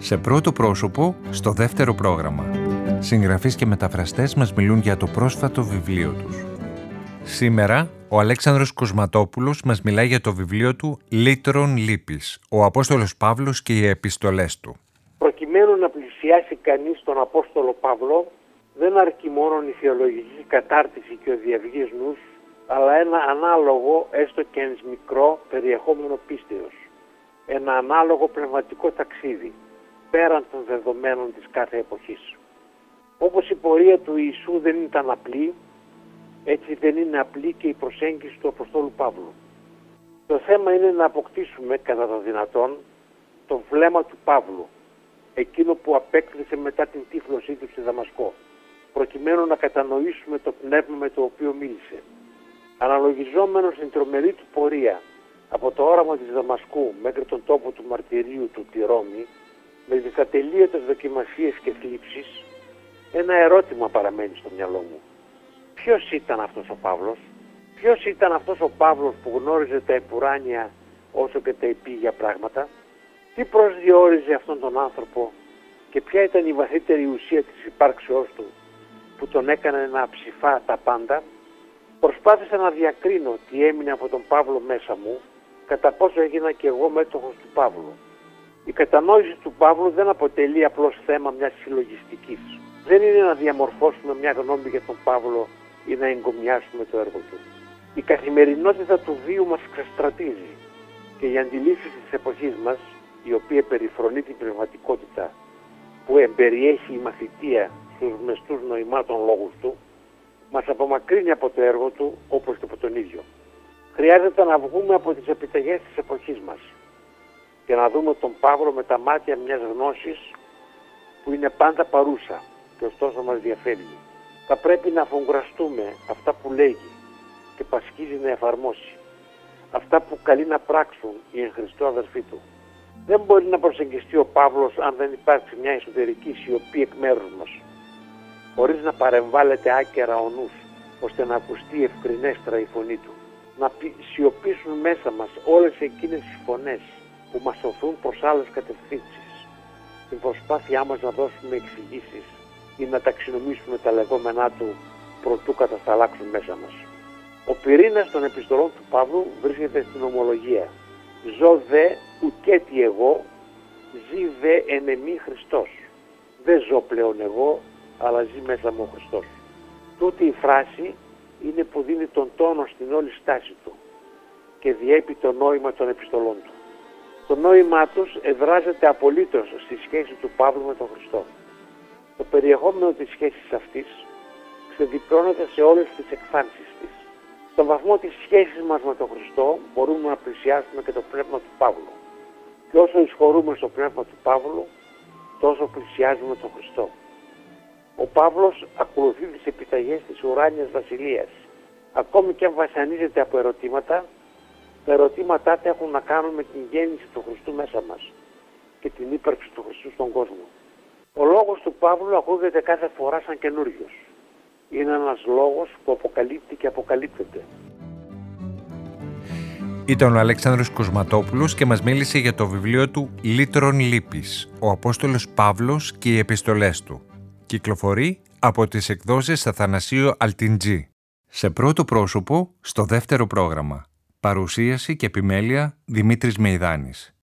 Σε πρώτο πρόσωπο, στο δεύτερο πρόγραμμα. Συγγραφείς και μεταφραστές μας μιλούν για το πρόσφατο βιβλίο τους. Σήμερα, ο Αλέξανδρος Κοσματόπουλος μας μιλάει για το βιβλίο του «Λύτρων λύπης, ο Απόστολος Παύλος και οι επιστολές του». Προκειμένου να πλησιάσει κανείς τον Απόστολο Παύλο, δεν αρκεί μόνο η θεολογική κατάρτιση και ο διαυγής νους, αλλά ένα ανάλογο, έστω και εν μικρό, περιεχόμενο πίστεως. Ένα ανάλογο πνευματικό ταξίδι, πέραν των δεδομένων της κάθε εποχής. Όπως η πορεία του Ιησού δεν ήταν απλή, έτσι δεν είναι απλή και η προσέγγιση του Αποστόλου Παύλου. Το θέμα είναι να αποκτήσουμε κατά το δυνατόν το βλέμμα του Παύλου, εκείνο που απέκτησε μετά την τύφλωσή του στη Δαμασκό, προκειμένου να κατανοήσουμε το πνεύμα με το οποίο μίλησε. Αναλογιζόμενος την τρομερή του πορεία από το όραμα της Δαμασκού μέχρι τον τόπο του μαρτυρίου του τη Ρώμη, με τις ατελείωτες δοκιμασίες και θλίψεις, ένα ερώτημα παραμένει στο μυαλό μου. Ποιος ήταν αυτός ο Παύλος? Ποιος ήταν αυτός ο Παύλος που γνώριζε τα επουράνια όσο και τα επίγεια πράγματα? Τι προσδιορίζε αυτόν τον άνθρωπο και ποια ήταν η βαθύτερη ουσία της υπάρξεώς του που τον έκανε να ψηφά τα πάντα? Προσπάθησα να διακρίνω τι έμεινε από τον Παύλο μέσα μου, κατά πόσο έγινα και εγώ μέτοχος του Παύλου. Η κατανόηση του Παύλου δεν αποτελεί απλώς θέμα μιας συλλογιστικής. Δεν είναι να διαμορφώσουμε μια γνώμη για τον Παύλο ή να εγκομιάσουμε το έργο του. Η καθημερινότητα του βίου μας ξεστρατίζει και οι αντιλήψεις της εποχής μας, η οποία περιφρονεί την πνευματικότητα που εμπεριέχει η μαθητεία στους μεστούς νοημάτων λόγους του, μας απομακρύνει από το έργο του όπως και από τον ίδιο. Χρειάζεται να βγούμε από τις επιταγές της εποχής μας και να δούμε τον Παύλο με τα μάτια μιας γνώσης που είναι πάντα παρούσα και ωστόσο μας διαφεύγει. Θα πρέπει να αφογκραστούμε αυτά που λέγει και πασχίζει να εφαρμόσει, αυτά που καλεί να πράξουν οι εν Χριστώ αδερφοί του. Δεν μπορεί να προσεγγιστεί ο Παύλος αν δεν υπάρξει μια εσωτερική σιωπή εκ μέρους μας, χωρίς να παρεμβάλλεται άκερα ο νους, ώστε να ακουστεί ευκρινέστερα η φωνή του. Να σιωπήσουν μέσα μας όλες εκείνες οι φωνές που μας οθούν προς άλλες κατευθύνσεις, στην προσπάθειά μας να δώσουμε εξηγήσεις ή να ταξινομήσουμε τα λεγόμενά του προτού κατασταλάξουν μέσα μας. Ο πυρήνας των επιστολών του Παύλου βρίσκεται στην ομολογία. Ζω δε ουκέτι εγώ, ζει δε εν εμή Χριστός. Δεν ζω πλέον εγώ, αλλά ζει μέσα μου ο Χριστός. Τούτη η φράση είναι που δίνει τον τόνο στην όλη στάση του και διέπει το νόημα των επιστολών του. Το νόημά τους εδράζεται απολύτως στη σχέση του Παύλου με τον Χριστό. Το περιεχόμενο της σχέσης αυτής ξεδιπλώνεται σε όλες τις εκφάνσεις της. Στον βαθμό της σχέσης μας με τον Χριστό μπορούμε να πλησιάσουμε και το πνεύμα του Παύλου. Και όσο εισχωρούμε στο πνεύμα του Παύλου, τόσο πλησιάζουμε τον Χριστό. Ο Παύλος ακολουθεί τις επιταγές της ουράνιας βασιλείας. Ακόμη και αν βασανίζεται από ερωτήματα, τα ερωτήματά του έχουν να κάνουν με την γέννηση του Χριστού μέσα μας και την ύπαρξη του Χριστού στον κόσμο. Ο λόγος του Παύλου ακούγεται κάθε φορά σαν καινούριος. Είναι ένας λόγος που αποκαλύπτει και αποκαλύπτεται. Ήταν ο Αλέξανδρος Κοσματόπουλος και μας μίλησε για το βιβλίο του «Λύτρων λύπης, ο Απόστολος Παύλος και οι επιστολές του». Κυκλοφορεί από τις εκδόσεις Αθανασίου Αλτιντζή. Σε πρώτο πρόσωπο, στο δεύτερο πρόγραμμα. Παρουσίαση και επιμέλεια Δημήτρης Μεϊδάνης.